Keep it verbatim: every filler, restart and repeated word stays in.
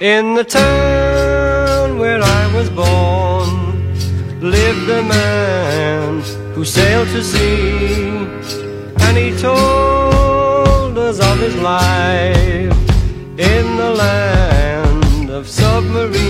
In the town where I was born lived a man who sailed to sea, and he told us of his life in the land of submarines.